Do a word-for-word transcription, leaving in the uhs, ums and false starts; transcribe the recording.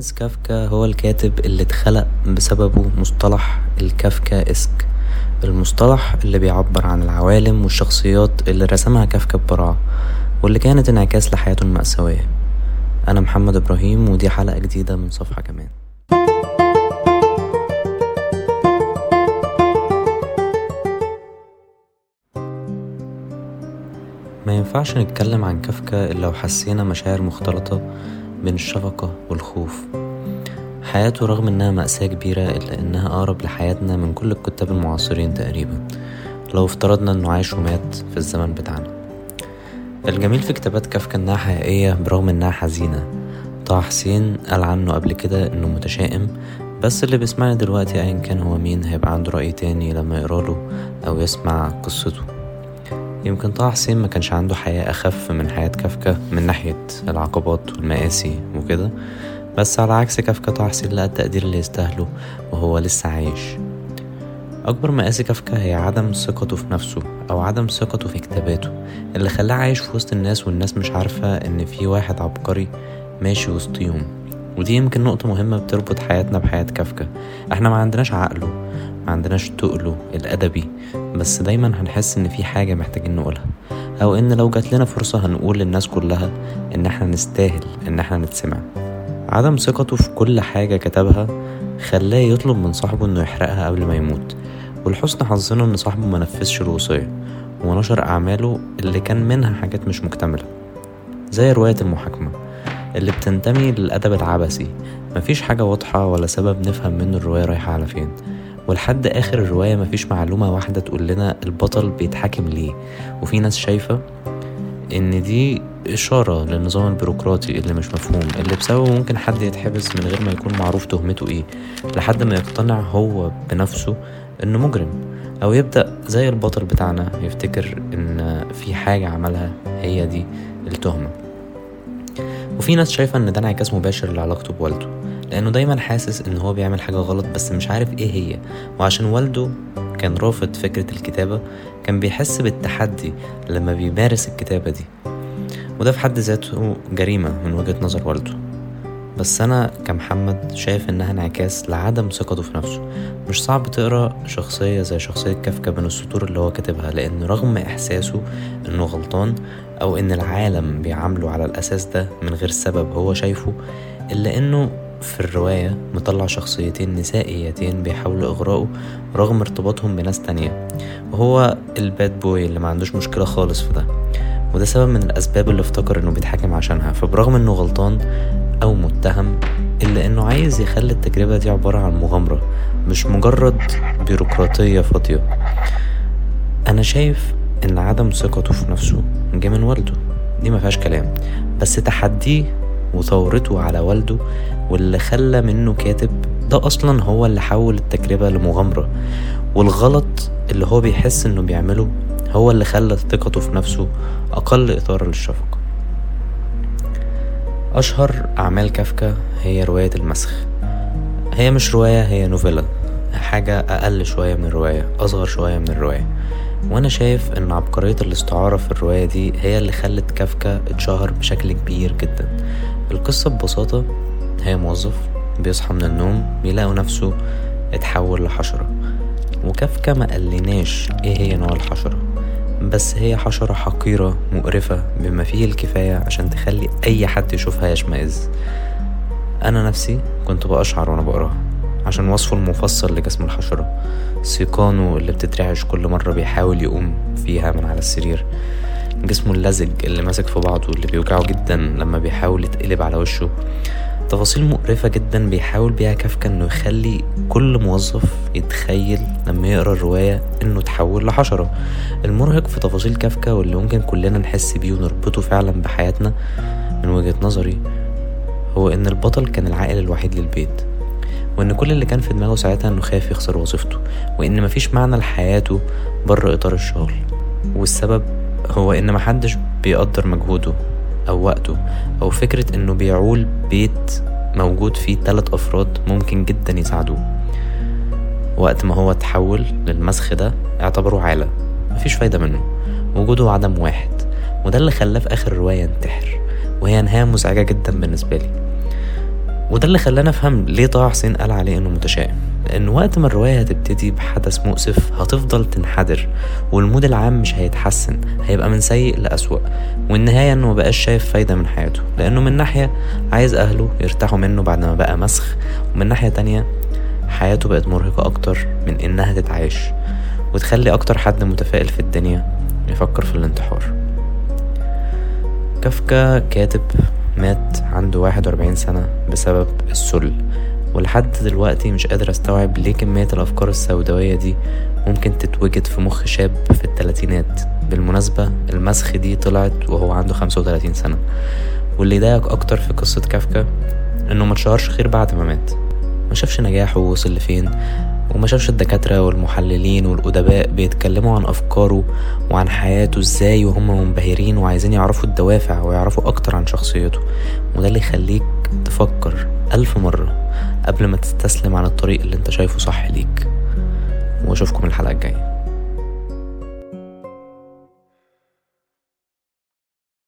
فرانز كافكا هو الكاتب اللي اتخلق بسببه مصطلح الكافكايسك، المصطلح اللي بيعبر عن العوالم والشخصيات اللي رسمها كافكا ببراعة واللي كانت انعكاس لحياته المأساوية. أنا محمد إبراهيم ودي حلقة جديدة من صفحة كمان. ما ينفعش نتكلم عن كافكا إلا لو حسينا مشاعر مختلطة بين الشفقة والخوف. حياته رغم انها مأساة كبيرة الا انها اقرب لحياتنا من كل الكتاب المعاصرين تقريبا، لو افترضنا انه عايش ومات في الزمن بتاعنا. الجميل في كتابات كافكا انها حقيقية برغم انها حزينة. طه حسين قال عنه قبل كده انه متشائم، بس اللي بيسمعني دلوقتي ايا كان هو مين هيبقى عنده رأي تاني لما يقراله او يسمع قصته. يمكن طه حسين ما كانش عنده حياة اخف من حياة كافكا من ناحية العقبات والمآسي وكده، بس على عكس كافكا طه حسين لقى التقدير اللي يستاهله وهو لسه عايش. أكبر مآسي كافكا هي عدم ثقته في نفسه أو عدم ثقته في كتاباته اللي خلاه عايش في وسط الناس والناس مش عارفة إن في واحد عبقري ماشي وسطيهم. ودي يمكن نقطة مهمة بتربط حياتنا بحياة كافكا. احنا ما عندناش عقله، ما عندناش تقله الأدبي، بس دايما هنحس إن في حاجة محتاجين نقولها، أو إن لو جات لنا فرصة هنقول للناس كلها إن احنا نستاهل إن احنا نتسمع. عدم ثقته في كل حاجة كتبها خلاه يطلب من صاحبه انه يحرقها قبل ما يموت، والحسن حظنا ان صاحبه ما نفذش الوصية ونشر اعماله اللي كان منها حاجات مش مكتملة، زي رواية المحاكمة اللي بتنتمي للأدب العبثي. مفيش حاجة واضحة ولا سبب نفهم منه الرواية رايحة على فين، ولحد اخر الرواية مفيش معلومة واحدة تقول لنا البطل بيتحاكم ليه. وفي ناس شايفة ان دي إشارة للنظام البيروقراطي اللي مش مفهوم، اللي بسببه ممكن حد يتحبس من غير ما يكون معروف تهمته ايه، لحد ما يقتنع هو بنفسه انه مجرم، او يبدأ زي البطل بتاعنا يفتكر ان في حاجة عملها هي دي التهمة. وفي ناس شايفة ان ده انعكاس مباشر لعلاقته بوالده، لانه دايما حاسس ان هو بيعمل حاجة غلط بس مش عارف ايه هي، وعشان والده كان رافض فكرة الكتابة كان بيحس بالتحدي لما بيمارس الكتابة دي، وده في حد ذاته جريمة من وجهة نظر والده. بس أنا كمحمد شايف إنها انعكاس لعدم ثقته في نفسه. مش صعب تقرأ شخصية زي شخصية كافكا بين السطور اللي هو كاتبها، لأن رغم إحساسه إنه غلطان أو إن العالم بيعامله على الأساس ده من غير سبب هو شايفه، إلا إنه في الرواية مطلع شخصيتين نسائيتين بيحاولوا إغراءه رغم ارتباطهم بناس تانية، وهو الباد بوي اللي ما عندوش مشكلة خالص في ده، وده سبب من الأسباب اللي افتكر إنه بيتحاكم عشانها. فبرغم إنه غلطان أو متهم، إلا إنه عايز يخلي التجربة دي عبارة عن مغامرة مش مجرد بيروقراطية فاضية. أنا شايف إن عدم ثقته في نفسه جه من والده، دي ما فيهاش كلام، بس تحديه وثورته على والده واللي خلى منه كاتب ده أصلا هو اللي حول التجربة لمغامرة، والغلط اللي هو بيحس إنه بيعمله هو اللي خلى ثقته في نفسه أقل إثارة للشفقة. أشهر أعمال كافكا هي رواية المسخ. هي مش رواية، هي نوفيلا، حاجة أقل شوية من الرواية، أصغر شوية من الرواية. وأنا شايف إن عبقرية الاستعارة في الرواية دي هي اللي خلت كافكا اتشهر بشكل كبير جدا. القصة ببساطة هي موظف بيصحى من النوم بيلاقوا نفسه اتحول لحشرة، وكافكا ما قالناش ايه هي نوع الحشرة، بس هي حشرة حقيرة مقرفة بما فيه الكفاية عشان تخلي اي حد يشوفها يشمئز. انا نفسي كنت بأشعر وانا بقراها عشان وصفه المفصل لجسم الحشرة، سيقانه اللي بتترعش كل مرة بيحاول يقوم فيها من على السرير، جسمه اللزج اللي ماسك في بعضه اللي بيوجعه جدا لما بيحاول يتقلب على وشه. تفاصيل مقرفة جدا بيحاول بيها كافكا انه يخلي كل موظف يتخيل لما يقرأ الرواية انه تحول لحشرة. المرهق في تفاصيل كافكا واللي ممكن كلنا نحس بيه ونربطه فعلا بحياتنا من وجهة نظري هو ان البطل كان العائل الوحيد للبيت، وان كل اللي كان في دماغه ساعتها انه خايف يخسر وظيفته، وان مفيش معنى لحياته بره اطار الشغل، والسبب هو ان محدش بيقدر مجهوده او وقته او فكرة انه بيعول بيت موجود فيه ثلاث افراد ممكن جدا يساعدوه. وقت ما هو تحول للمسخ ده اعتبره عالة مفيش فايدة منه، وجوده عدم واحد، وده اللي خلاه في اخر الرواية ينتحر، وهي نهاية مزعجة جدا بالنسبة لي. وده اللي خلانا نفهم ليه طه حسين قال عليه انه متشائم، لان وقت ما الرواية هتبتدي بحدث مؤسف هتفضل تنحدر، والمود العام مش هيتحسن، هيبقى من سيء لأسوأ، والنهاية انه مبقاش شايف فايدة من حياته، لانه من ناحية عايز اهله يرتاحوا منه بعد ما بقى مسخ، ومن ناحية تانية حياته بقت مرهقة اكتر من انها تتعايش، وتخلي اكتر حد متفائل في الدنيا يفكر في الانتحار. كافكا كاتب مات عنده واحد واربعين سنة بسبب السل، ولحد دلوقتي مش قادر استوعب ليه كمية الافكار السوداوية دي ممكن تتوجد في مخ شاب في الثلاثينات. بالمناسبة المسخ دي طلعت وهو عنده خمسة وثلاثين سنة. واللي ضايق اكتر في قصة كافكا انه ما اتشهرش غير بعد ما مات، ما شافش نجاحه ووصل لفين، وما شافش الدكاترة والمحللين والأدباء بيتكلموا عن أفكاره وعن حياته ازاي وهم منبهرين وعايزين يعرفوا الدوافع ويعرفوا أكتر عن شخصيته. وده اللي يخليك تفكر ألف مرة قبل ما تستسلم عن الطريق اللي انت شايفه صح ليك. واشوفكم الحلقة الجاية.